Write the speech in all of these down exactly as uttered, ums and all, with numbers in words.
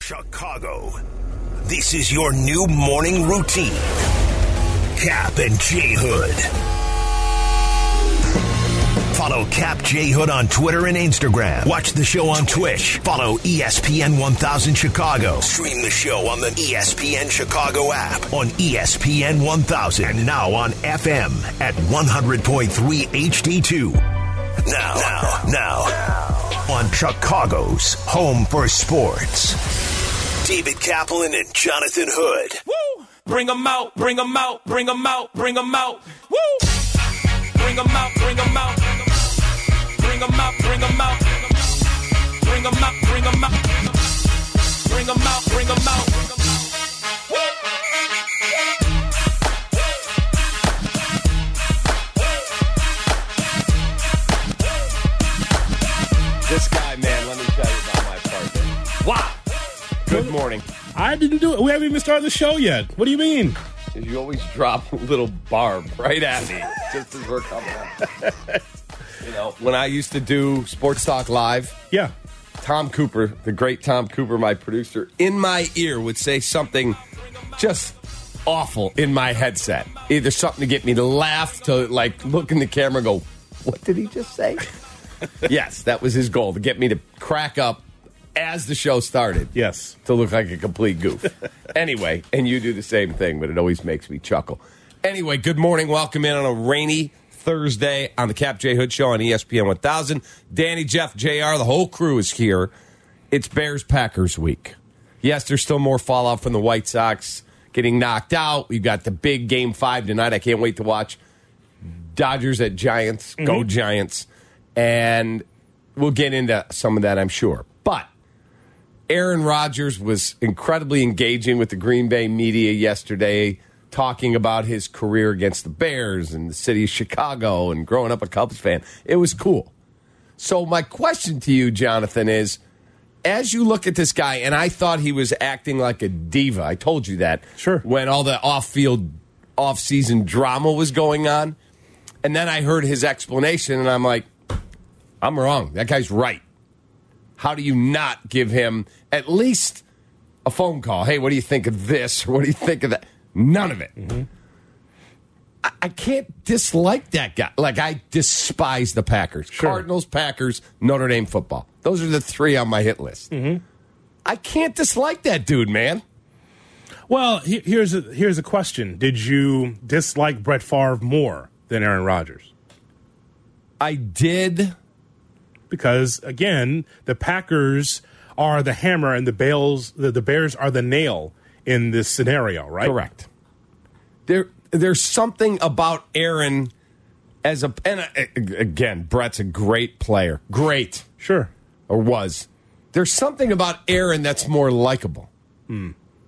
Chicago, this is your new morning routine. Cap and J Hood. Follow Cap J Hood on Twitter and Instagram. Watch the show on Twitch. Follow E S P N one thousand Chicago. Stream the show on the E S P N Chicago app, on E S P N one thousand, and now on F M at one hundred point three H D two. Now, now, now, on Chicago's home for sports. David Kaplan and Jonathan Hood. Woo! Bring them out, bring them out, bring them out, bring them out. Woo! Bring them out, bring them out. Bring them out, bring them out. Bring them out, bring them out. Bring them out, bring them out. This guy, man, let me tell you about my partner. Wow. Good morning. I didn't do it. We haven't even started the show yet. What do you mean? You always drop a little barb right at me just as we're coming up. You know, when I used to do Sports Talk Live, Yeah. Tom Cooper, the great Tom Cooper, my producer, in my ear would say something just awful in my headset. Either something to get me to laugh, to like look in the camera and go, what did he just say? Yes, that was his goal, to get me to crack up as the show started. Yes. To look like a complete goof. Anyway, and you do the same thing, but it always makes me chuckle. Anyway, good morning. Welcome in on a rainy Thursday on the Cap J Hood Show on E S P N one thousand. Danny, Jeff, J R, the whole crew is here. It's Bears-Packers week. Yes, there's still more fallout from the White Sox getting knocked out. We've got the big Game five tonight. I can't wait to watch Dodgers at Giants. Mm-hmm. Go Giants. And we'll get into some of that, I'm sure. But Aaron Rodgers was incredibly engaging with the Green Bay media yesterday, talking about his career against the Bears and the city of Chicago and growing up a Cubs fan. It was cool. So my question to you, Jonathan, is, as you look at this guy, and I thought he was acting like a diva. I told you that. Sure. When all the off-field, off-season drama was going on. And then I heard his explanation, and I'm like, I'm wrong. That guy's right. How do you not give him at least a phone call? Hey, what do you think of this? Or what do you think of that? None of it. Mm-hmm. I, I can't dislike that guy. Like, I despise the Packers. Sure. Cardinals, Packers, Notre Dame football. Those are the three on my hit list. Mm-hmm. I can't dislike that dude, man. Well, he, here's a, here's a question. Did you dislike Brett Favre more than Aaron Rodgers? I did. Because, again, the Packers are the hammer and the Bears, the, the Bears are the nail in this scenario, right? Correct. There, there's something about Aaron as a, and uh, again, Brett's a great player. Great. Sure. Or was. There's something about Aaron that's more likable. Hmm.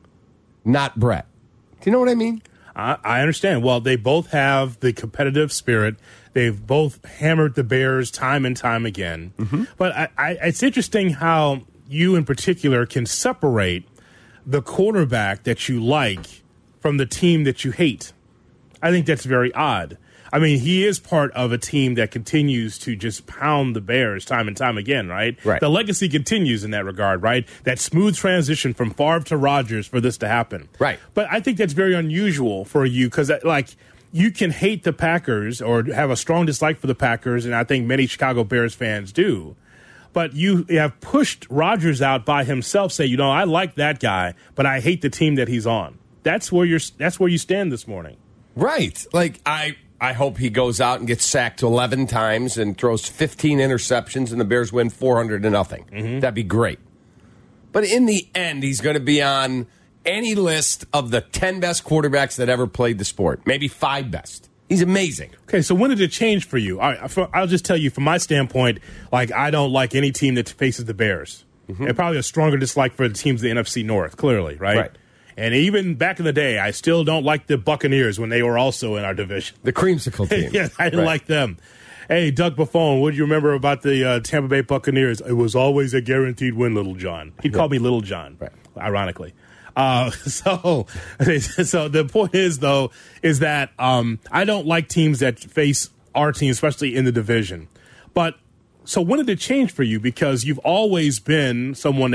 Not Brett. Do you know what I mean? I, I understand. Well, they both have the competitive spirit. They've both hammered the Bears time and time again. Mm-hmm. But I, I, it's interesting how you in particular can separate the quarterback that you like from the team that you hate. I think that's very odd. I mean, he is part of a team that continues to just pound the Bears time and time again, right? Right. The legacy continues in that regard, right? That smooth transition from Favre to Rodgers for this to happen. Right. But I think that's very unusual for you because, like, you can hate the Packers or have a strong dislike for the Packers, and I think many Chicago Bears fans do. But you have pushed Rodgers out by himself, say, you know, I like that guy, but I hate the team that he's on. That's where you're. That's where you stand this morning. Right. Like, I, I hope he goes out and gets sacked eleven times and throws fifteen interceptions and the Bears win four hundred to nothing. Mm-hmm. That'd be great. But in the end, he's going to be on any list of the ten best quarterbacks that ever played the sport. Maybe five best. He's amazing. Okay, so when did it change for you? I, for, I'll just tell you, from my standpoint, like, I don't like any team that faces the Bears. Mm-hmm. And probably a stronger dislike for the teams of the N F C North, clearly, right? Right. And even back in the day, I still don't like the Buccaneers when they were also in our division. The creamsicle team. Yeah, I didn't right. like them. Hey, Doug Buffon, what do you remember about the uh, Tampa Bay Buccaneers? It was always a guaranteed win, Little John. He'd yeah. call me Little John, right. Ironically. Uh, so, so the point is, though, is that um, I don't like teams that face our team, especially in the division. But so when did it change for you? Because you've always been someone that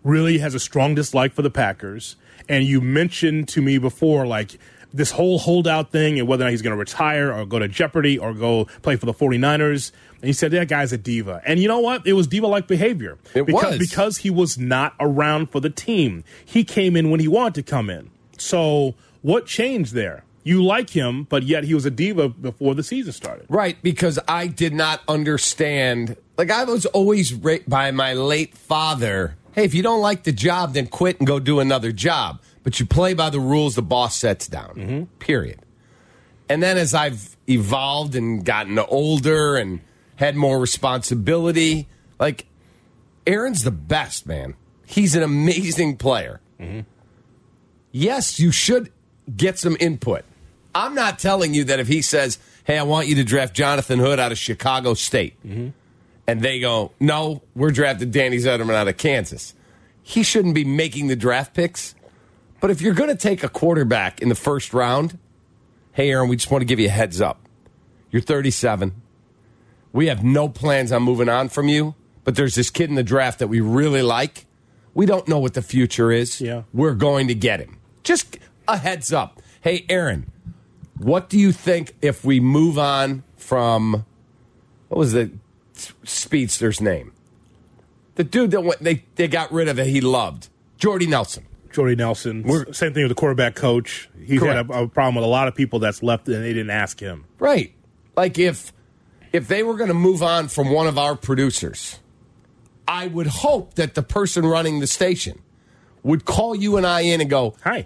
really has a strong dislike for the Packers. And you mentioned to me before, like, this whole holdout thing and whether or not he's going to retire or go to Jeopardy or go play for the 49ers. And he said, that guy's a diva. And you know what? It was diva-like behavior. It because, was. Because he was not around for the team. He came in when he wanted to come in. So what changed there? You like him, but yet he was a diva before the season started. Right, because I did not understand. Like, I was always raised by my late father, hey, if you don't like the job, then quit and go do another job. But you play by the rules the boss sets down, mm-hmm. period. And then as I've evolved and gotten older and had more responsibility, like, Aaron's the best, man. He's an amazing player. Mm-hmm. Yes, you should get some input. I'm not telling you that if he says, hey, I want you to draft Jonathan Hood out of Chicago State, mm-hmm. and they go, no, we're drafting Danny Zetterman out of Kansas. He shouldn't be making the draft picks. But if you're going to take a quarterback in the first round, hey, Aaron, we just want to give you a heads up. You're thirty-seven. We have no plans on moving on from you, but there's this kid in the draft that we really like. We don't know what the future is. Yeah. We're going to get him. Just a heads up. Hey, Aaron, what do you think if we move on from, what was the speedster's name? The dude that went, they, they got rid of that he loved. Jordy Nelson. Jordy Nelson. We're, Same thing with the quarterback coach. He's correct. had a, a problem with a lot of people that's left and they didn't ask him. Right. Like if if they were going to move on from one of our producers, I would hope that the person running the station would call you and I in and go, hi.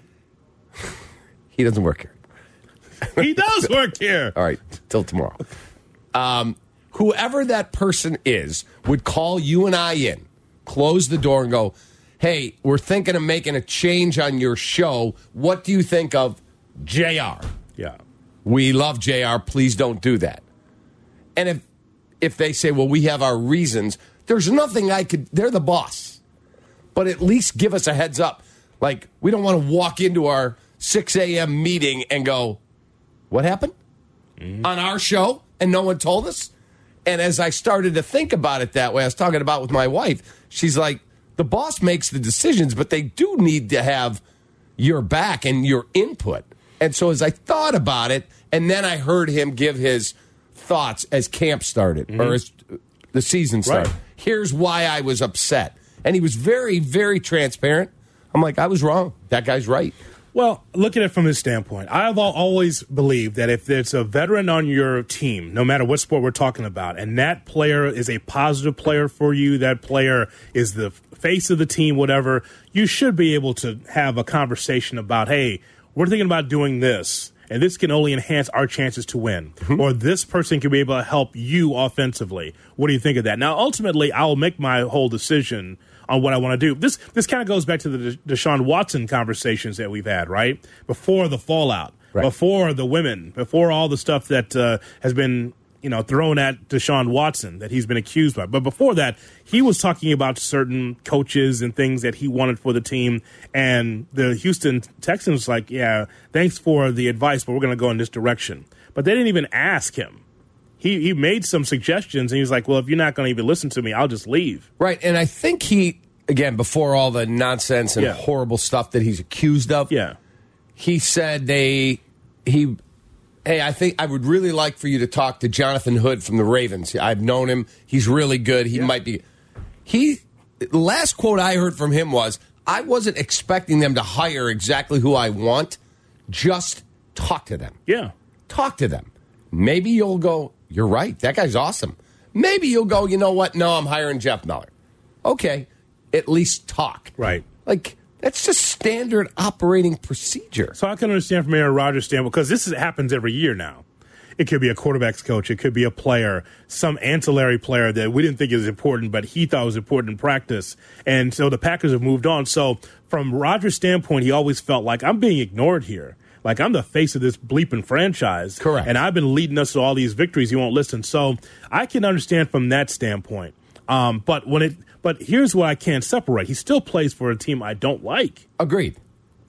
He doesn't work here. He does work here. All right, till tomorrow. Um, whoever that person is would call you and I in, close the door and go, hey, we're thinking of making a change on your show. What do you think of J R? Yeah. We love J R. Please don't do that. And if if they say, well, we have our reasons, there's nothing I could, they're the boss. But at least give us a heads up. Like, we don't want to walk into our six a.m. meeting and go, what happened? Mm-hmm. On our show? And no one told us? And as I started to think about it that way, I was talking about with my wife, she's like, the boss makes the decisions, but they do need to have your back and your input. And so as I thought about it, and then I heard him give his thoughts as camp started, mm-hmm. or as the season started. Right. Here's why I was upset. And he was very, very transparent. I'm like, I was wrong. That guy's right. Well, look at it from his standpoint. I've always believed that if there's a veteran on your team, no matter what sport we're talking about, and that player is a positive player for you, that player is the face of the team, whatever, you should be able to have a conversation about, hey, we're thinking about doing this, and this can only enhance our chances to win. Mm-hmm. Or this person can be able to help you offensively. What do you think of that? Now, ultimately, I'll make my whole decision on what I want to do. This this kind of goes back to the De- Deshaun Watson conversations that we've had, right? Before the fallout, right. Before the women, before all the stuff that uh, has been, you know, thrown at Deshaun Watson that he's been accused by. But before that, he was talking about certain coaches and things that he wanted for the team. And the Houston Texans was like, yeah, thanks for the advice, but we're going to go in this direction. But they didn't even ask him. He he made some suggestions, and he was like, well, if you're not going to even listen to me, I'll just leave. Right, and I think he, again, before all the nonsense and yeah. horrible stuff that he's accused of, yeah. he said they, he, hey, I think I would really like for you to talk to Jonathan Hood from the Ravens. I've known him. He's really good. He yeah. might be. He, last quote I heard from him was, I wasn't expecting them to hire exactly who I want. Just talk to them. Yeah. Talk to them. Maybe you'll go, you're right. That guy's awesome. Maybe you'll go, you know what? No, I'm hiring Jeff Miller. Okay. At least talk. Right. Like, that's just standard operating procedure. So I can understand from Aaron Rodgers' standpoint, because this is, happens every year now. It could be a quarterback's coach. It could be a player, some ancillary player that we didn't think is important, but he thought was important in practice. And so the Packers have moved on. So from Rodgers' standpoint, he always felt like, I'm being ignored here. Like, I'm the face of this bleeping franchise. Correct. And I've been leading us to all these victories. You won't listen. So I can understand from that standpoint. Um, but when it, but here's what I can't separate. He still plays for a team I don't like. Agreed.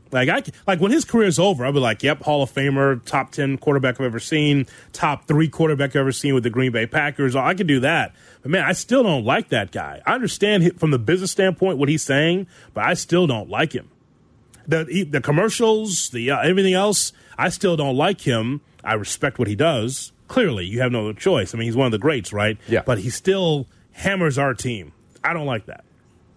Like I like when his career's over, I'll be like, "Yep, Hall of Famer, top ten quarterback I've ever seen, top three quarterback I've ever seen with the Green Bay Packers." I could do that, but man, I still don't like that guy. I understand from the business standpoint what he's saying, but I still don't like him. The the commercials, the uh, everything else, I still don't like him. I respect what he does. Clearly, you have no choice. I mean, he's one of the greats, right? Yeah. But he still hammers our team. I don't like that.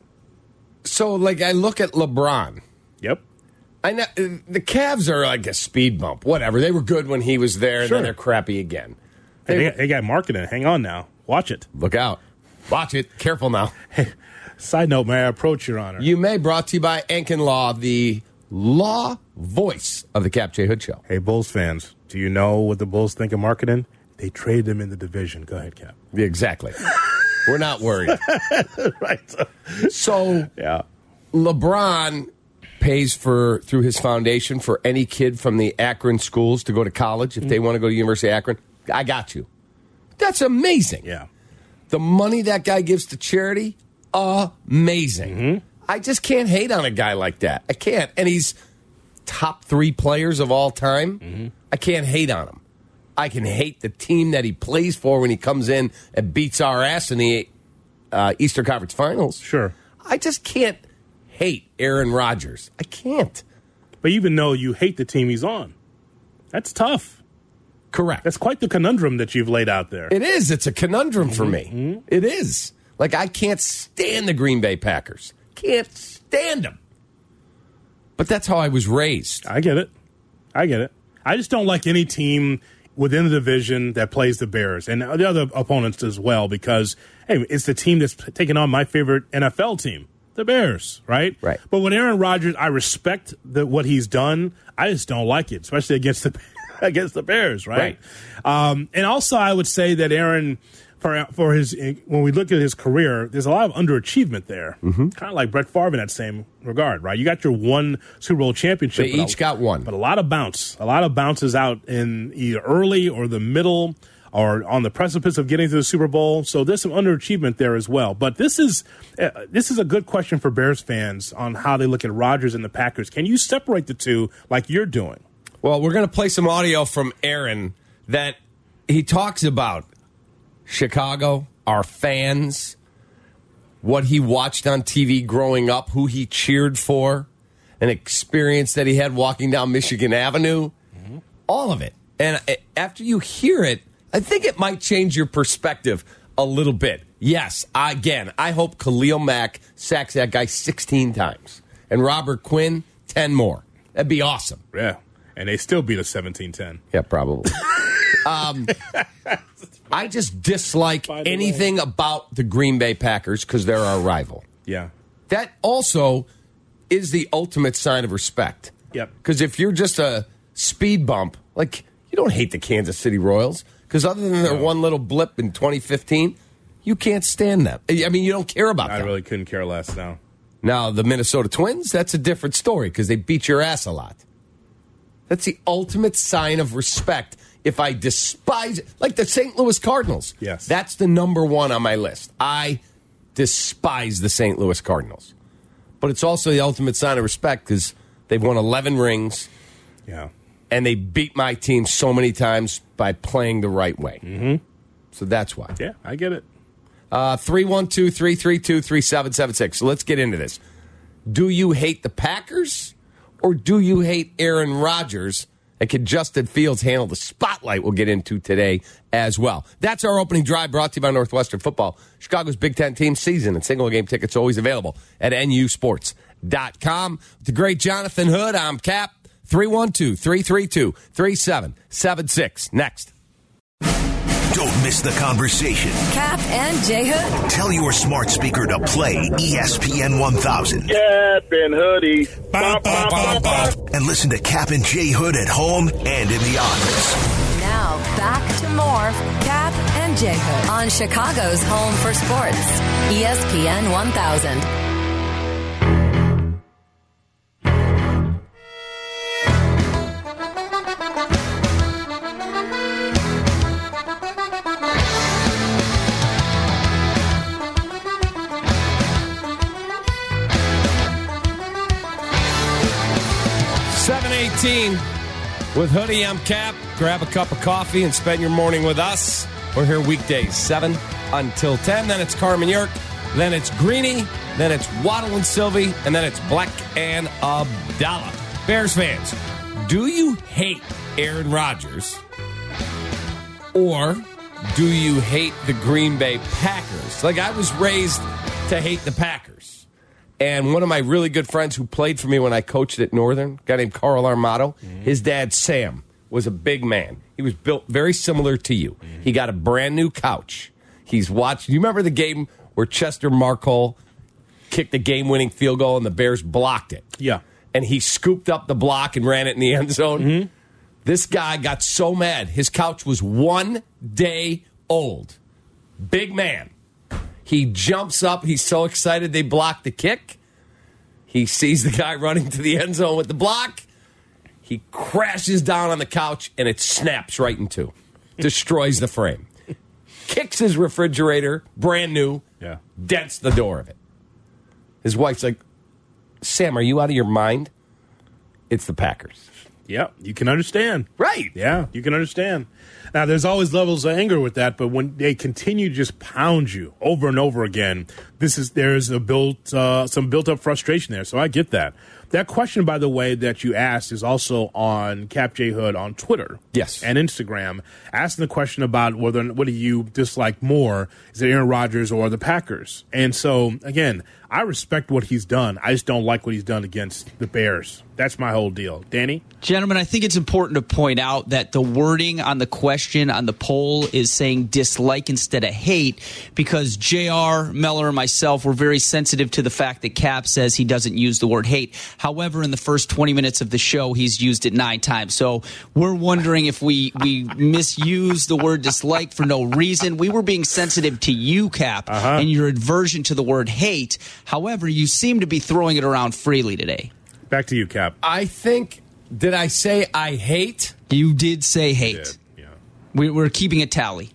So, like, I look at LeBron. Yep. I know the Cavs are like a speed bump. Whatever. They were good when he was there, and Sure. then they're crappy again. Hey, They, they, they got marketing. Hang on now. Watch it. look out. Watch it. Careful now. Side note, may I approach, Your Honor? You may, brought to you by Enkin Law, the law voice of the Cap J. Hood Show. Hey, Bulls fans, do you know what the Bulls think of marketing? They traded him in the division. Go ahead, Cap. Yeah, exactly. We're not worried. Right. So, Yeah. LeBron pays for, through his foundation, for any kid from the Akron schools to go to college if they want to go to University of Akron. I got you. That's amazing. Yeah. The money that guy gives to charity, amazing. Mm-hmm. I just can't hate on a guy like that. I can't. And he's top three players of all time. Mm-hmm. I can't hate on him. I can hate the team that he plays for when he comes in and beats our ass in the uh, Eastern Conference Finals. Sure. I just can't hate Aaron Rodgers. I can't. But even though you hate the team he's on, that's tough. Correct. That's quite the conundrum that you've laid out there. It is. It's a conundrum Mm-hmm. for me. It is. Like, I can't stand the Green Bay Packers. Can't stand them. But that's how I was raised. I get it. I get it. I just don't like any team within the division that plays the Bears and the other opponents as well because, hey, it's the team that's taking on my favorite N F L team, the Bears, right? Right. But with Aaron Rodgers, I respect the, what he's done. I just don't like it, especially against the against the Bears, right? Right. Um, and also, I would say that Aaron, for for his when we look at his career, there's a lot of underachievement there. Mm-hmm. Kind of like Brett Favre in that same regard, right? You got your one Super Bowl championship. They but each a, got one. But a lot of bounce. A lot of bounces out in either early or the middle or on the precipice of getting to the Super Bowl. So there's some underachievement there as well. But this is uh, this is a good question for Bears fans on how they look at Rodgers and the Packers. Can you separate the two like you're doing? Well, we're going to play some audio from Aaron that he talks about Chicago, our fans, what he watched on T V growing up, who he cheered for, an experience that he had walking down Michigan Avenue, mm-hmm. all of it. And after you hear it, I think it might change your perspective a little bit. Yes, again, I hope Khalil Mack sacks that guy sixteen times and Robert Quinn ten more. That'd be awesome. Yeah. And they still beat us seventeen ten. Yeah, probably. um, I just dislike anything about the Green Bay Packers because they're our rival. Yeah. That also is the ultimate sign of respect. Yep. Because if you're just a speed bump, like, you don't hate the Kansas City Royals because other than their No. one little blip in twenty fifteen, you can't stand them. I mean, you don't care about I them. really couldn't care less now. Now, the Minnesota Twins, that's a different story because they beat your ass a lot. That's the ultimate sign of respect. If I despise, like the Saint Louis Cardinals. Yes. That's the number one on my list. I despise the Saint Louis Cardinals. But it's also the ultimate sign of respect because they've won eleven rings Yeah. and they beat my team so many times by playing the right way. Mm-hmm. So that's why. Yeah, I get it. Uh, three one two, three three two, three seven seven six. So let's get into this. Do you hate the Packers or do you hate Aaron Rodgers? And can Justin Fields handle the spotlight we'll get into today as well? That's our opening drive brought to you by Northwestern Football. Chicago's Big Ten team season and single game tickets always available at N U sports dot com. With the great Jonathan Hood, I'm Cap. three one two, three three two, three seven seven six. Next. Don't miss the conversation. Cap and J Hood. Tell your smart speaker to play E S P N one thousand. Cap and Hoodie. Bop, bop, bop, bop. And listen to Cap and J Hood at home and in the office. Now back to more Cap and J Hood on Chicago's home for sports. E S P N one thousand. eighteen with Hoodie. I'm Cap. Grab a cup of coffee and spend your morning with us. We're here weekdays, seven until ten. Then it's Carmen York. Then it's Greeny. Then it's Waddle and Sylvie. And then it's Black and Abdallah. Bears fans, do you hate Aaron Rodgers? Or do you hate the Green Bay Packers? Like, I was raised to hate the Packers. And one of my really good friends who played for me when I coached at Northern, a guy named Carl Armato, mm-hmm. his dad, Sam, was a big man. He was built very similar to you. Mm-hmm. He got a brand new couch. He's watched. You remember the game where Chester Marcol kicked the game-winning field goal and the Bears blocked it? Yeah. And he scooped up the block and ran it in the end zone? Mm-hmm. This guy got so mad. His couch was one day old. Big man. He jumps up. He's so excited they blocked the kick. He sees the guy running to the end zone with the block. He crashes down on the couch, and it snaps right in two. Destroys the frame. Kicks his refrigerator, brand new, yeah. dents the door of it. His wife's like, Sam, are you out of your mind? It's the Packers. Yeah, you can understand. Right. Yeah, you can understand. Now, there's always levels of anger with that, but when they continue to just pound you over and over again, this is there's a built uh, some built-up frustration there, so I get that. That question, by the way, that you asked is also on Cap J Hood on Twitter, yes, and Instagram, asking the question about whether what do you dislike more, is it Aaron Rodgers or the Packers? And so, again, I respect what he's done. I just don't like what he's done against the Bears. That's my whole deal. Danny? Gentlemen, I think it's important to point out that the wording on the question on the poll is saying dislike instead of hate, because J R, Meller, and myself were very sensitive to the fact that Cap says he doesn't use the word hate. However, in the first twenty minutes of the show, he's used it nine times. So we're wondering if we, we misuse the word dislike for no reason. We were being sensitive to you, Cap, uh-huh. and your aversion to the word hate. However, you seem to be throwing it around freely today. Back to you, Cap. I think, did I say I hate? You did say hate. You did, yeah. We, we're keeping a tally.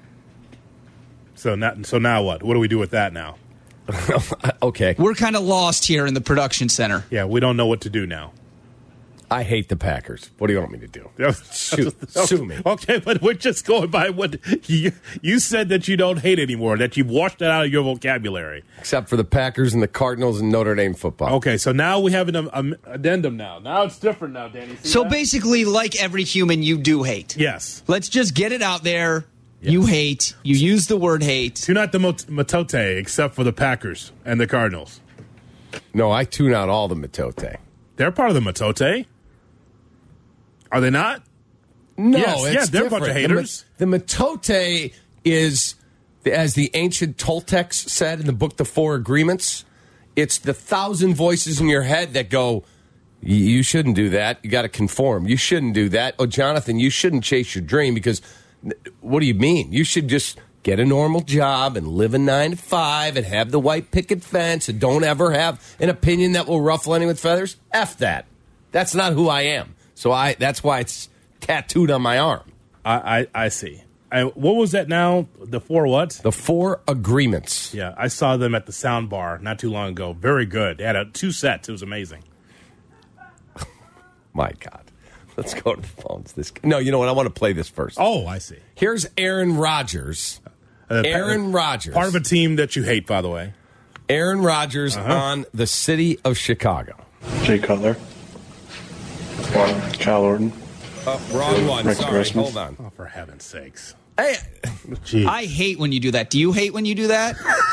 So now, so now what? What do we do with that now? Okay. We're kind of lost here in the production center. Yeah, we don't know what to do now. I hate the Packers. What do you want me to do? Sue, okay. sue me. Okay, but we're just going by what you, you said that you don't hate anymore, that you've washed that out of your vocabulary. Except for the Packers and the Cardinals and Notre Dame football. Okay, so now we have an um, addendum now. Now it's different now, Danny. See so that? Basically, like every human, you do hate. Yes. Let's just get it out there. Yes. You hate. You use the word hate. Tune out the mot- Matote, except for the Packers and the Cardinals. No, I tune out all the Matote. They're part of the Matote. Are they not? No, yes, it's yes, they're different. a bunch of haters. The, the Matote is, as the ancient Toltecs said in the book The Four Agreements, it's the thousand voices in your head that go, you shouldn't do that. You got to conform. You shouldn't do that. Oh, Jonathan, you shouldn't chase your dream because what do you mean? You should just get a normal job and live a nine to five and have the white picket fence and don't ever have an opinion that will ruffle anyone's feathers. F that. That's not who I am. So I that's why it's tattooed on my arm. I, I, I see. I, what was that now? The four what? The Four Agreements. Yeah, I saw them at the Sound Bar not too long ago. Very good. They had a, two sets. It was amazing. My God. Let's go to the phones. This No, you know what? I want to play this first. Oh, I see. Here's Aaron Rodgers. Uh, Aaron Rodgers. Part of a team that you hate, by the way. Aaron Rodgers uh-huh. on the city of Chicago. Jay Cutler. One. Kyle Orton. Oh, wrong one. Rick Sorry. Christmas. Hold on. Oh, for heaven's sakes. Hey. Jeez. I hate when you do that. Do you hate when you do that?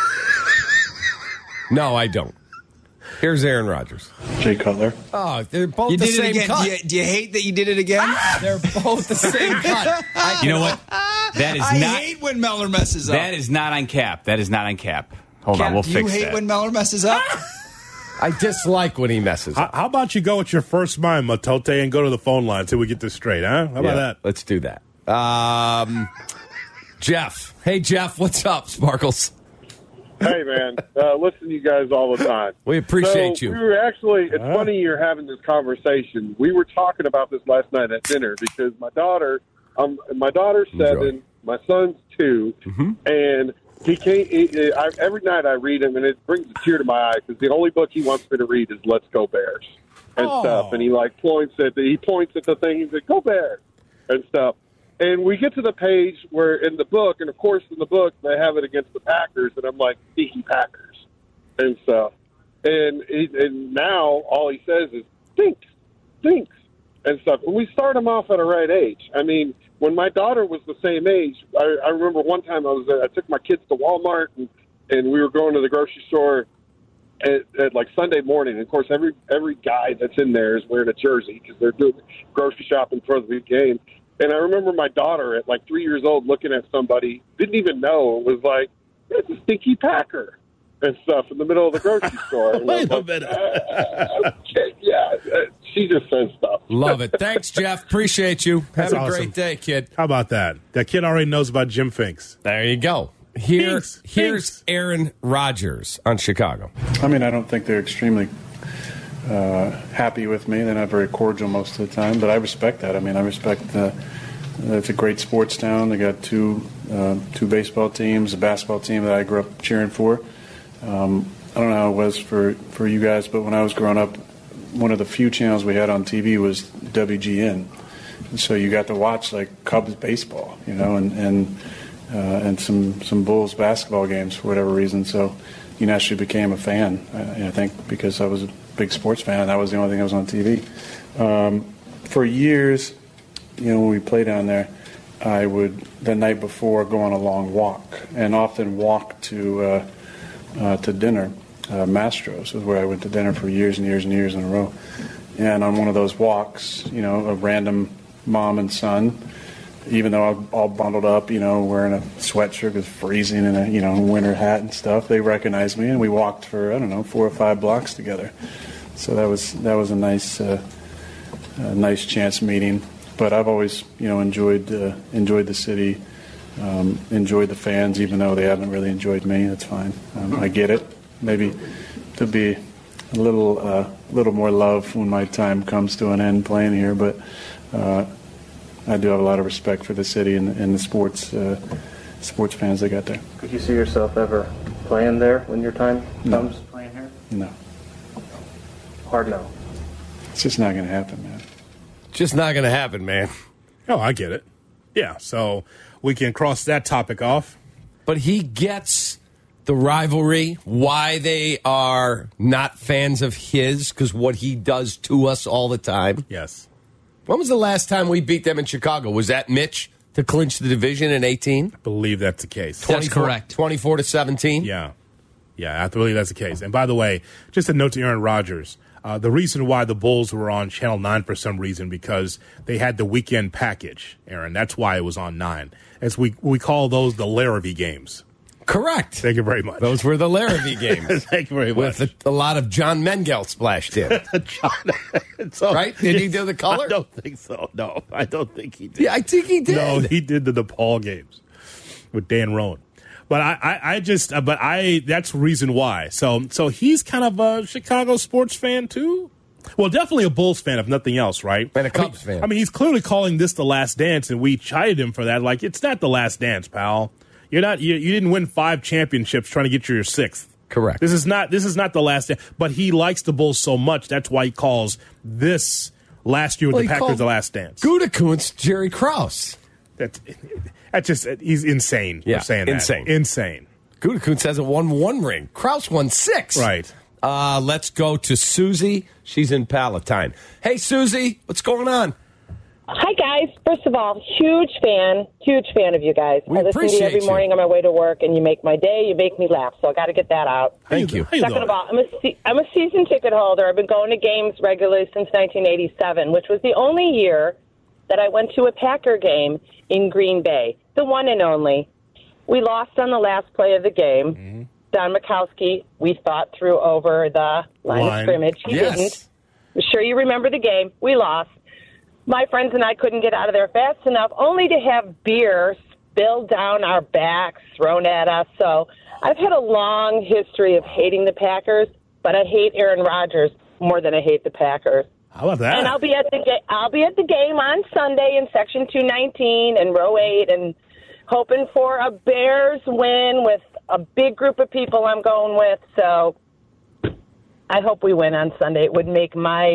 No, I don't. Here's Aaron Rodgers. Jay Cutler. Oh, they're both you the did same it again. cut. Do you, do you hate that you did it again? They're both the same cut. I You know what? That is I not. hate when Meller messes up. That is not on Cap. That is not on Cap. Hold Cap, on, we'll do fix you hate that. when Meller messes up? I dislike when he messes How, up. how about you go with your first mind, Matote, and go to the phone line until we get this straight, huh? How about Yeah, that? Let's do that. Um, Jeff. Hey, Jeff. What's up, Sparkles? Hey, man. Uh, listen to you guys all the time. We appreciate so you. We were actually, it's Uh-huh. funny you're having this conversation. We were talking about this last night at dinner because my daughter, um, my daughter's seven, Enjoy. my son's two, Mm-hmm. and he can't, he, he- I, every night I read him, and it brings a tear to my eye because the only book he wants me to read is Let's Go Bears. and Oh. stuff. And he like points at the, he points at the thing. He's like, "Go Bears," and stuff. And we get to the page where in the book, and of course in the book they have it against the Packers, and I'm like, "Stinky Packers," and stuff. And he, and now all he says is "stinks, stinks," and stuff. And we start him off at a right age. I mean, when my daughter was the same age, I, I remember one time I was I took my kids to Walmart, and, and we were going to the grocery store at, at like Sunday morning. And of course, every every guy that's in there is wearing a jersey because they're doing grocery shopping for the game. And I remember my daughter at like three years old looking at somebody, didn't even know, was like, "It's a Stinky Packer," and stuff in the middle of the grocery store. Wait a like, minute. uh, yeah, uh, she just says stuff. Love it. Thanks, Jeff. Appreciate you. That's Have a awesome. great day, kid. How about that? That kid already knows about Jim Finks. There you go. Here, Finks, here's Finks. Aaron Rodgers on Chicago. I mean, I don't think they're extremely uh, happy with me. They're not very cordial most of the time, but I respect that. I mean, I respect uh, it's a great sports town. They got two uh, two baseball teams, a basketball team that I grew up cheering for. Um, I don't know how it was for, for you guys, but when I was growing up, one of the few channels we had on T V was W G N. And so you got to watch like Cubs baseball, you know, and and uh, and some, some Bulls basketball games for whatever reason. So you naturally became a fan, I, I think, because I was a big sports fan, and that was the only thing that was on T V. Um, for years, you know, when we played down there, I would, the night before, go on a long walk, and often walk to uh, uh, to dinner. Uh, Mastro's was where I went to dinner for years and years and years in a row. And on one of those walks, you know, a random mom and son, even though I'm all bundled up, you know, wearing a sweatshirt with freezing and a, you know, winter hat and stuff, they recognized me, and we walked for, I don't know, four or five blocks together. So that was that was a nice uh, a nice chance meeting. But I've always, you know, enjoyed uh, enjoyed the city, um, enjoyed the fans, even though they haven't really enjoyed me. That's fine. Um, I get it. Maybe to be a little uh, little more love when my time comes to an end playing here, but uh, I do have a lot of respect for the city and, and the sports uh, sports fans that got there. Could you see yourself ever playing there when your time No. comes playing here? No, Hard no. it's just not going to happen, man. Just not going to happen, man. Oh, I get it. Yeah, so we can cross that topic off. But he gets the rivalry, why they are not fans of his, because what he does to us all the time. Yes. When was the last time we beat them in Chicago? Was that Mitch to clinch the division in eighteen? I believe that's the case. That's correct. twenty-four to seventeen? Yeah. Yeah, I believe that's the case. And by the way, just a note to Aaron Rodgers. Uh, the reason why the Bulls were on Channel nine for some reason, because they had the weekend package, Aaron. That's why it was on nine. As we we call those the Larrabee games. Correct. Thank you very much. Those were the Larrabee games. Thank you very much. With a, a lot of John Mengel splashed in. John, so, Right? Did he do the color? I don't think so. No, I don't think he did. Yeah, I think he did. No, he did the DePaul games with Dan Rowan. But I, I, I just, uh, but I, that's the reason why. So, so he's kind of a Chicago sports fan too. Well, definitely a Bulls fan, if nothing else, right? And a Cubs I mean, fan. I mean, he's clearly calling this the last dance, and we chided him for that. Like, it's not the last dance, pal. You're not. You, you didn't win five championships trying to get your sixth. Correct. This is not. This is not the last dance. But he likes the Bulls so much. That's why he calls this last year with Well, the he Packers called the last dance. Gutekunst, Jerry Krause. That's that's just he's insane. Yeah, for saying that. insane. Insane. Gutekunst hasn't won one ring. Krause won six. Right. Uh, let's go to Susie. She's in Palatine. Hey, Susie, what's going on? Hi, guys. First of all, huge fan, huge fan of you guys. We I listen to you appreciate every you. morning on my way to work, and you make my day. You make me laugh, so I got to get that out. Thank you. How you Second doing? of all, I'm a, se- I'm a season ticket holder. I've been going to games regularly since nineteen eighty-seven, which was the only year that I went to a Packer game in Green Bay, the one and only. We lost on the last play of the game. Mm-hmm. Don Mikowski, we thought, threw over the line, Line. of scrimmage. He Yes. didn't. I'm sure you remember the game. We lost. My friends and I couldn't get out of there fast enough, only to have beer spilled down our backs, thrown at us. So I've had a long history of hating the Packers, but I hate Aaron Rodgers more than I hate the Packers. How about that? And I'll be at the ga- I'll be at the game on Sunday in Section two nineteen and Row eight, and hoping for a Bears win with a big group of people I'm going with. So I hope we win on Sunday. It would make my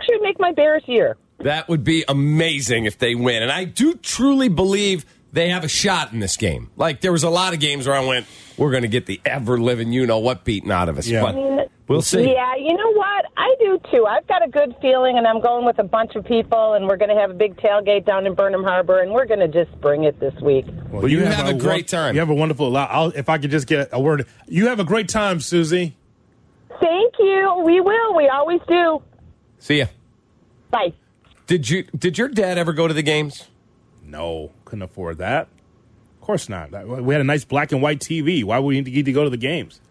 actually make my Bears year. That would be amazing if they win. And I do truly believe they have a shot in this game. Like, there was a lot of games where I went, we're going to get the ever-living you-know-what beaten out of us. Yeah. But I mean, we'll see. Yeah, you know what? I do, too. I've got a good feeling, and I'm going with a bunch of people, and we're going to have a big tailgate down in Burnham Harbor, and we're going to just bring it this week. Well, you, you have, have a great time. You have a wonderful I'll, if I could just get a word. You have a great time, Susie. Thank you. We will. We always do. See ya. Bye. Did you? Did your dad ever go to the games? No, couldn't afford that. Of course not. We had a nice black and white T V. Why would we need to go to the games?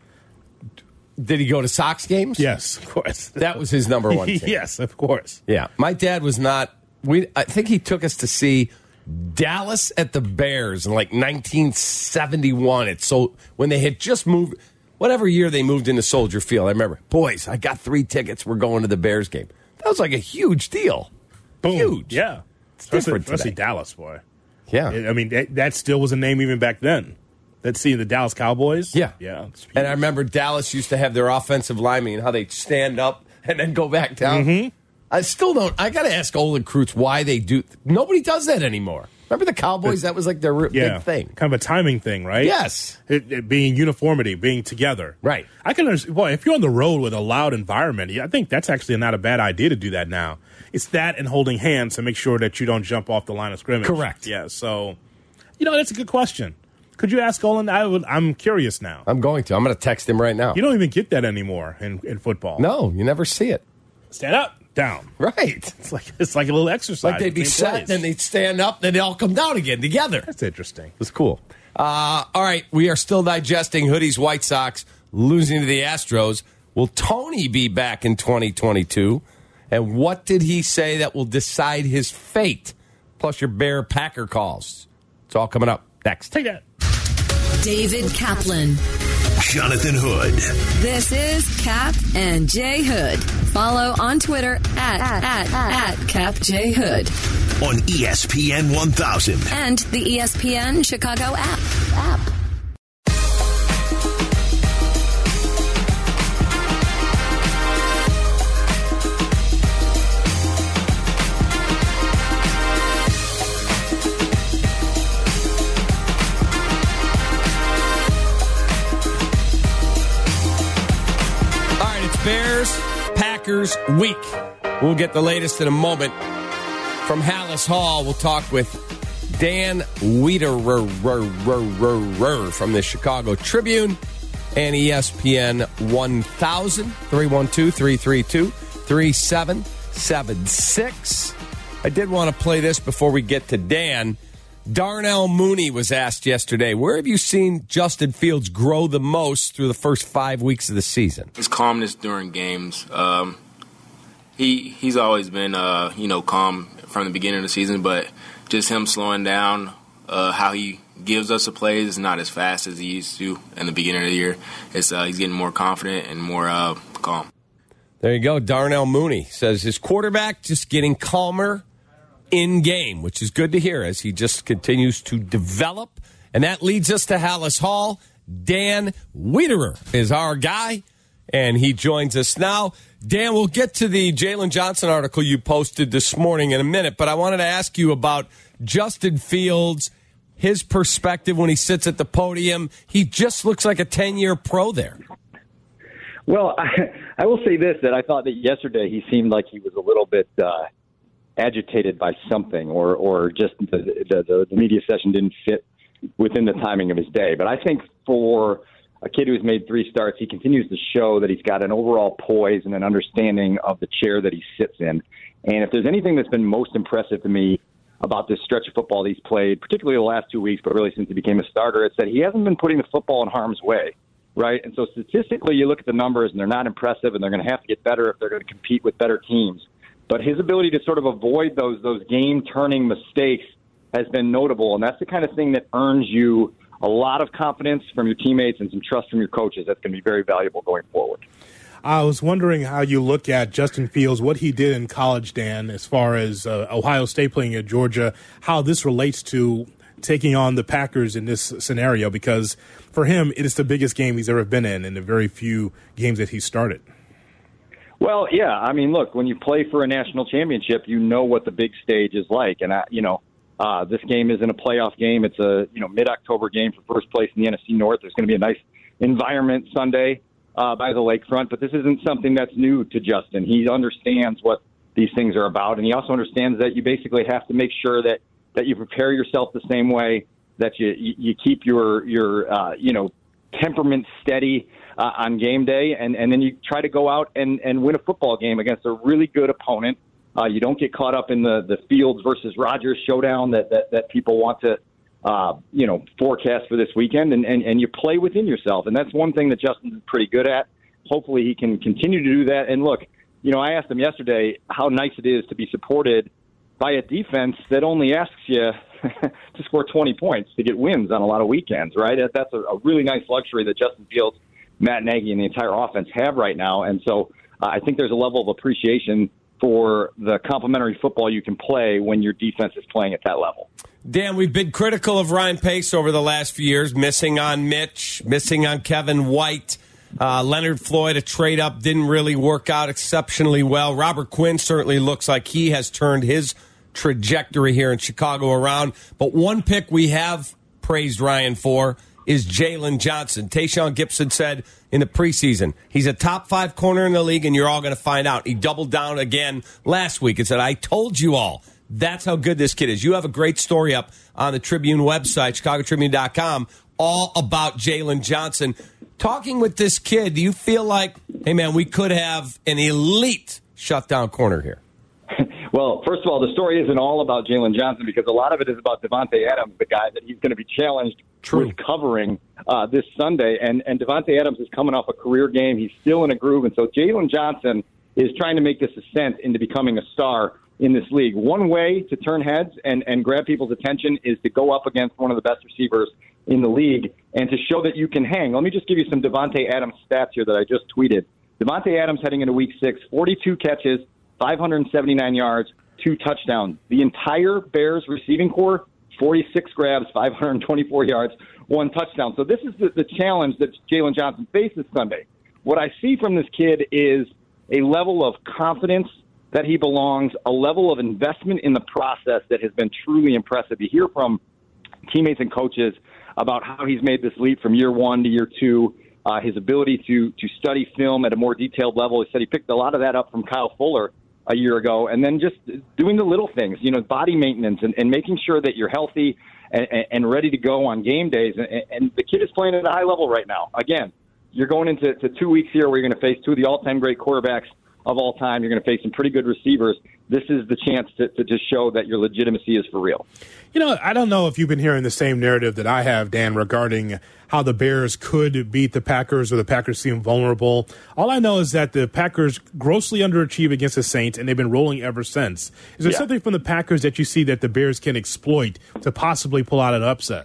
Did he go to Sox games? Yes, of course. That was his number one team. Yes, of course. Yeah. My dad was not. We. I think he took us to see Dallas at the Bears in like nineteen seventy-one. It's so when they had just moved. Whatever year they moved into Soldier Field, I remember. Boys, I got three tickets. We're going to the Bears game. That was like a huge deal. Boom. Huge. Yeah. It's especially, different today. especially Dallas, boy. Yeah. I mean, that, that still was a name even back then. Let's see, the Dallas Cowboys. Yeah. Yeah. And I remember Dallas used to have their offensive linemen and how they'd stand up and then go back down. Mm-hmm. I still don't. I got to ask Olin Kreutz why they do. Nobody does that anymore. Remember the Cowboys? That was like their yeah, big thing. Kind of a timing thing, right? Yes. It, it being uniformity, being together. Right. I can understand. Boy, if you're on the road with a loud environment, I think that's actually not a bad idea to do that now. It's that and holding hands to make sure that you don't jump off the line of scrimmage. Correct. Yeah. So, you know, that's a good question. Could you ask Olin? I would, I'm curious now. I'm going to. I'm going to text him right now. You don't even get that anymore in, in football. No, you never see it. Stand up, down. Right. It's like it's like a little exercise. Like they'd be set, place. then they'd stand up, then they all come down again together. That's interesting. It's cool. Uh, all right, we are still digesting Hoodie's White Sox losing to the Astros. Will Tony be back in twenty twenty-two? And what did he say that will decide his fate? Plus your Bear Packer calls. It's all coming up next. Take that. David Kaplan. Jonathan Hood. This is Cap and J Hood. Follow on Twitter at, at, at, at Cap J Hood. On E S P N one thousand. And the E S P N Chicago app. app. Bears, Packers week. We'll get the latest in a moment. From Hallis Hall, we'll talk with Dan Wiederer from the Chicago Tribune and E S P N one thousand, three one two, three three two, three seven seven six. I did want to play this before we get to Dan. Darnell Mooney was asked yesterday, where have you seen Justin Fields grow the most through the first five weeks of the season? His calmness during games. Um, he he's always been, uh, you know, calm from the beginning of the season, but just him slowing down, uh, how he gives us the plays is not as fast as he used to in the beginning of the year. It's uh, he's getting more confident and more uh, calm. There you go. Darnell Mooney says his quarterback just getting calmer in game, which is good to hear as he just continues to develop. And that leads us to Hallis Hall. Dan Wiederer is our guy, and he joins us now. Dan, we'll get to the Jalen Johnson article you posted this morning in a minute, but I wanted to ask you about Justin Fields, his perspective when he sits at the podium. He just looks like a ten-year pro there. Well, I, I will say this, that I thought that yesterday he seemed like he was a little bit uh, agitated by something, or or just the, the, the media session didn't fit within the timing of his day. But I think for a kid who's made three starts, he continues to show that he's got an overall poise and an understanding of the chair that he sits in. And if there's anything that's been most impressive to me about this stretch of football that he's played, particularly the last two weeks, but really since he became a starter, it's that he hasn't been putting the football in harm's way, right? And so statistically, you look at the numbers, and they're not impressive, and they're going to have to get better if they're going to compete with better teams. But his ability to sort of avoid those those game-turning mistakes has been notable, and that's the kind of thing that earns you a lot of confidence from your teammates and some trust from your coaches. That's going to be very valuable going forward. I was wondering how you look at Justin Fields, what he did in college, Dan, as far as uh, Ohio State playing at Georgia, how this relates to taking on the Packers in this scenario, because for him, it is the biggest game he's ever been in in the very few games that he started. Well, yeah. I mean, look, when you play for a national championship, you know what the big stage is like. And, I, you know, uh, this game isn't a playoff game. It's a, you know, mid-October game for first place in the N F C North. There's going to be a nice environment Sunday uh, by the lakefront. But this isn't something that's new to Justin. He understands what these things are about. And he also understands that you basically have to make sure that, that you prepare yourself the same way, that you, you keep your, your uh, you know, temperament steady uh, on game day, and, and then you try to go out and, and win a football game against a really good opponent. Uh, you don't get caught up in the, the Fields versus Rodgers showdown that, that, that people want to, uh, you know, forecast for this weekend, and, and, and you play within yourself. And that's one thing that Justin's pretty good at. Hopefully he can continue to do that. And look, you know, I asked him yesterday how nice it is to be supported by a defense that only asks you to score twenty points to get wins on a lot of weekends, right? That's a, a really nice luxury that Justin Fields, Matt Nagy, and the entire offense have right now. And so uh, I think there's a level of appreciation for the complementary football you can play when your defense is playing at that level. Dan, we've been critical of Ryan Pace over the last few years, missing on Mitch, missing on Kevin White. Uh, Leonard Floyd, a trade-up, didn't really work out exceptionally well. Robert Quinn certainly looks like he has turned his trajectory here in Chicago around. But one pick we have praised Ryan for is Jalen Johnson. Tayshaun Gibson said in the preseason, he's a top five corner in the league, and you're all going to find out. He doubled down again last week and said, I told you all. That's how good this kid is. You have a great story up on the Tribune website, chicago tribune dot com, all about Jalen Johnson. Talking with this kid, do you feel like, hey, man, we could have an elite shutdown corner here? Well, first of all, the story isn't all about Jalen Johnson because a lot of it is about Devontae Adams, the guy that he's going to be challenged True. with covering uh, this Sunday. And, and Devontae Adams is coming off a career game. He's still in a groove. And so Jalen Johnson is trying to make this ascent into becoming a star in this league. One way to turn heads and, and grab people's attention is to go up against one of the best receivers in the league and to show that you can hang. Let me just give you some Devontae Adams stats here that I just tweeted. Devontae Adams heading into week six, forty-two catches, five hundred seventy-nine yards, two touchdowns. The entire Bears receiving corps, forty-six grabs, five hundred twenty-four yards, one touchdown. So this is the, the challenge that Jalen Johnson faces Sunday. What I see from this kid is a level of confidence that he belongs, a level of investment in the process that has been truly impressive. You hear from teammates and coaches about how he's made this leap from year one to year two, uh, his ability to to study film at a more detailed level. He said he picked a lot of that up from Kyle Fuller a year ago, and then just doing the little things, you know, body maintenance and, and making sure that you're healthy and, and ready to go on game days. And, and the kid is playing at a high level right now. Again, you're going into to two weeks here where you're going to face two of the all-time great quarterbacks of all time. You're going to face some pretty good receivers. This is the chance to, to just show that your legitimacy is for real. You know, I don't know if you've been hearing the same narrative that I have, Dan, regarding how the Bears could beat the Packers or the Packers seem vulnerable. All I know is that the Packers grossly underachieve against the Saints, and they've been rolling ever since. Is there yeah. something from the Packers that you see that the Bears can exploit to possibly pull out an upset?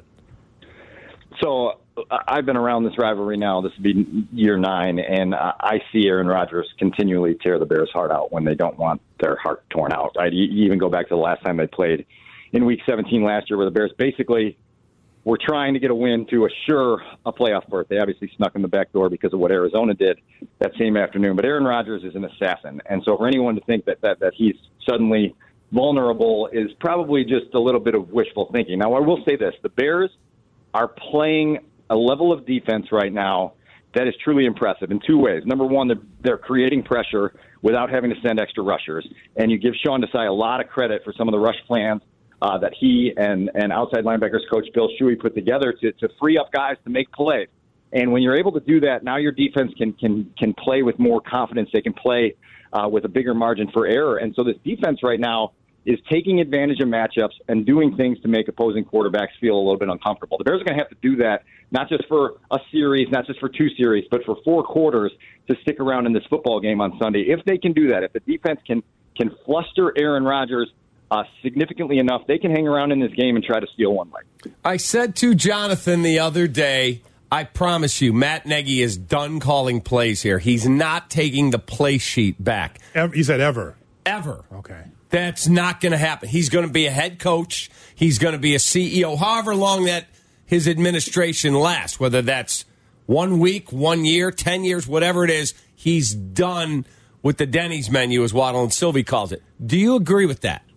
So I've been around this rivalry now. This will be year nine, and I see Aaron Rodgers continually tear the Bears' heart out when they don't want their heart torn out. Right? You even go back to the last time they played in Week seventeen last year, where the Bears basically were trying to get a win to assure a playoff berth. They obviously snuck in the back door because of what Arizona did that same afternoon. But Aaron Rodgers is an assassin, and so for anyone to think that that, that he's suddenly vulnerable is probably just a little bit of wishful thinking. Now, I will say this: the Bears are playing a level of defense right now that is truly impressive in two ways. Number one, they're, they're creating pressure without having to send extra rushers. And you give Sean Desai a lot of credit for some of the rush plans uh, that he and, and outside linebackers coach Bill Shuey put together to, to free up guys to make plays. And when you're able to do that, now your defense can can can play with more confidence. They can play uh, with a bigger margin for error. And so this defense right now is taking advantage of matchups and doing things to make opposing quarterbacks feel a little bit uncomfortable. The Bears are going to have to do that, not just for a series, not just for two series, but for four quarters to stick around in this football game on Sunday. If they can do that, if the defense can can fluster Aaron Rodgers uh, significantly enough, they can hang around in this game and try to steal one leg. I said to Jonathan the other day, I promise you, Matt Nagy is done calling plays here. He's not taking the play sheet back. Ever, you said ever. Ever. Okay. That's not going to happen. He's going to be a head coach. He's going to be a C E O, however long that his administration lasts, whether that's one week, one year, ten years, whatever it is. He's done with the Denny's menu, as Waddle and Sylvie calls it. Do you agree with that?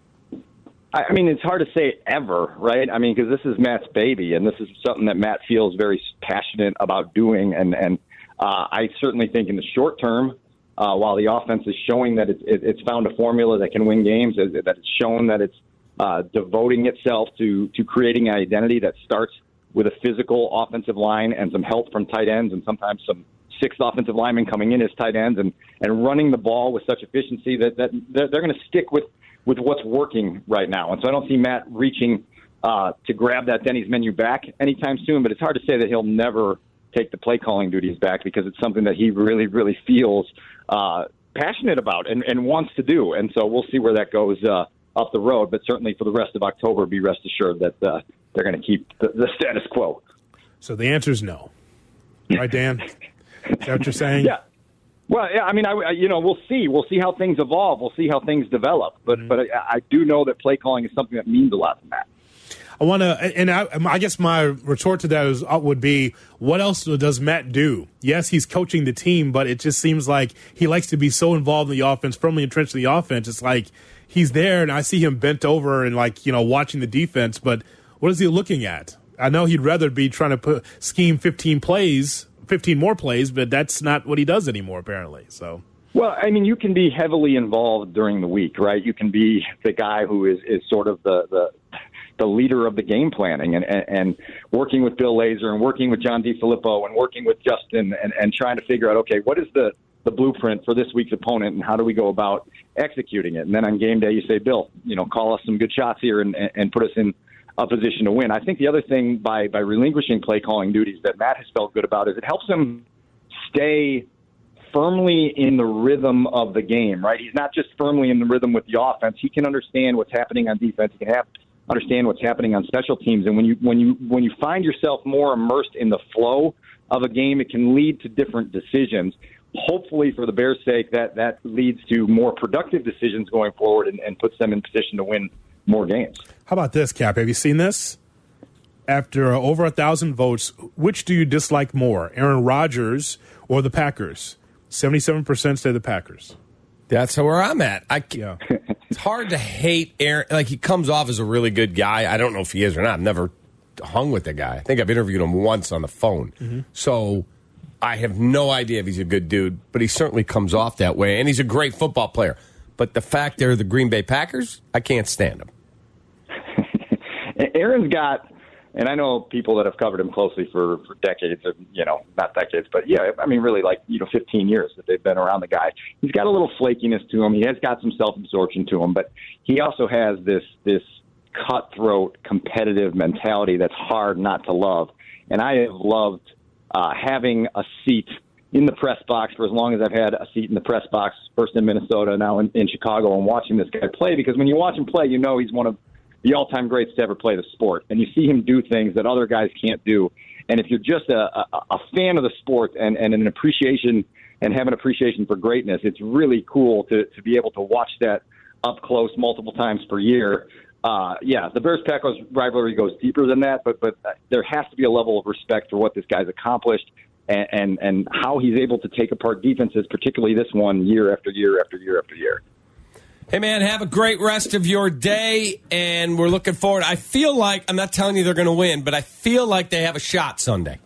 I mean, it's hard to say ever, right? I mean, because this is Matt's baby, and this is something that Matt feels very passionate about doing. And, and uh, I certainly think in the short term, uh, while the offense is showing that it, it, it's found a formula that can win games, that it's shown that it's uh, devoting itself to, to creating an identity that starts with a physical offensive line and some help from tight ends and sometimes some sixth offensive linemen coming in as tight ends and, and running the ball with such efficiency that, that they're, they're going to stick with, with what's working right now. And so I don't see Matt reaching uh, to grab that Denny's menu back anytime soon, but it's hard to say that he'll never take the play calling duties back because it's something that he really, really feels uh, passionate about and, and wants to do. And so we'll see where that goes uh, up the road, but certainly for the rest of October, be rest assured that uh, they're going to keep the, the status quo. So the answer is no. Right, Dan? Is that what you're saying? Yeah. Well, yeah, I mean, I, you know, we'll see. We'll see how things evolve. We'll see how things develop. But mm-hmm. but I, I do know that play calling is something that means a lot to Matt. I want to, and I, I guess my retort to that is, would be, what else does Matt do? Yes, he's coaching the team, but it just seems like he likes to be so involved in the offense, firmly entrenched in the offense. It's like he's there, and I see him bent over and, like, you know, watching the defense. But what is he looking at? I know he'd rather be trying to put scheme fifteen plays, fifteen more plays, but that's not what he does anymore, apparently. So. Well, I mean, you can be heavily involved during the week, right? You can be the guy who is, is sort of the, the the leader of the game planning and, and, and working with Bill Lazor and working with John DeFilippo and working with Justin and, and trying to figure out, okay, what is the, the blueprint for this week's opponent and how do we go about executing it? And then on game day, you say, Bill, you know, call us some good shots here and, and put us in a position to win. I think the other thing by, by relinquishing play calling duties that Matt has felt good about is it helps him stay firmly in the rhythm of the game, right? He's not just firmly in the rhythm with the offense. He can understand what's happening on defense. He can have understand what's happening on special teams. And when you when you when you find yourself more immersed in the flow of a game, it can lead to different decisions. Hopefully, for the Bears' sake, that that leads to more productive decisions going forward and, and puts them in position to win more games. How about this, Cap? Have you seen this? After uh, over a thousand votes, which do you dislike more, Aaron Rodgers or the Packers? Seventy-seven percent say the Packers. That's where I'm at. I, yeah. It's hard to hate Aaron. Like, he comes off as a really good guy. I don't know if he is or not. I've never hung with the guy. I think I've interviewed him once on the phone. Mm-hmm. So I have no idea if he's a good dude, but he certainly comes off that way. And he's a great football player. But the fact they're the Green Bay Packers, I can't stand him. Aaron's got, and I know people that have covered him closely for, for decades, or, you know, not decades, but yeah, I mean, really like, you know, fifteen years that they've been around the guy. He's got a little flakiness to him. He has got some self-absorption to him, but he also has this, this cutthroat, competitive mentality that's hard not to love. And I have loved uh, having a seat in the press box for as long as I've had a seat in the press box, first in Minnesota, now in, in Chicago, and watching this guy play, because when you watch him play, you know he's one of the all-time greats to ever play the sport. And you see him do things that other guys can't do. And if you're just a, a, a fan of the sport and, and an appreciation and have an appreciation for greatness, it's really cool to, to be able to watch that up close multiple times per year. Uh, yeah, the Bears-Packers rivalry goes deeper than that, but but there has to be a level of respect for what this guy's accomplished and, and, and how he's able to take apart defenses, particularly this one, year after year after year after year. Hey, man, have a great rest of your day, and we're looking forward. I feel like, I'm not telling you they're going to win, but I feel like they have a shot Sunday.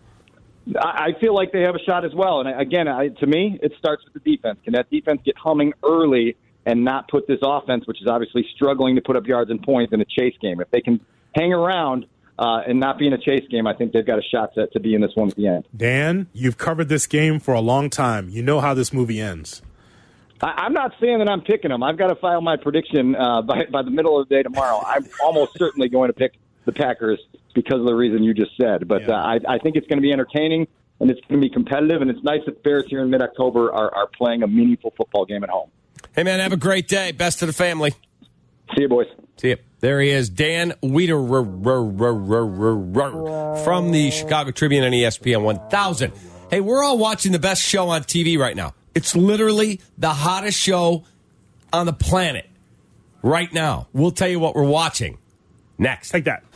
I feel like they have a shot as well. And again, I, to me, it starts with the defense. Can that defense get humming early and not put this offense, which is obviously struggling to put up yards and points, in a chase game? If they can hang around uh, and not be in a chase game, I think they've got a shot to, to be in this one at the end. Dan, you've covered this game for a long time. You know how this movie ends. I'm not saying that I'm picking them. I've got to file my prediction uh, by, by the middle of the day tomorrow. I'm almost certainly going to pick the Packers because of the reason you just said. But yeah. uh, I, I think it's going to be entertaining, and it's going to be competitive, and it's nice that the Bears here in mid-October are, are playing a meaningful football game at home. Hey, man, have a great day. Best to the family. See you, boys. See you. There he is, Dan Wiederer from the Chicago Tribune and E S P N one thousand. Hey, we're all watching the best show on T V right now. It's literally the hottest show on the planet right now. We'll tell you what we're watching next. Take that.